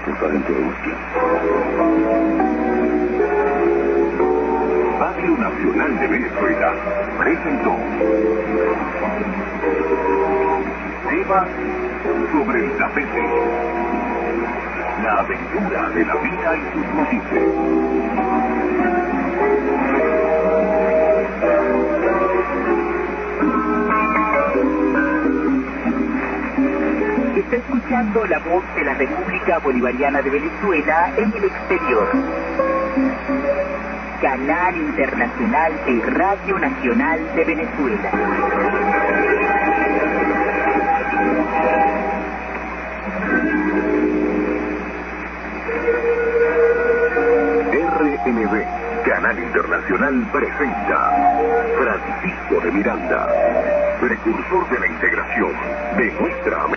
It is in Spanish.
departamento de búsqueda. Radio Nacional de Venezuela presentó Temas sobre el tapete. La aventura de la vida y sus matices. Está escuchando la voz de la República Bolivariana de Venezuela en el exterior. Canal Internacional de Radio Nacional de Venezuela. RNB, Canal Internacional, presenta Francisco de Miranda, precursor de la integración de nuestra América.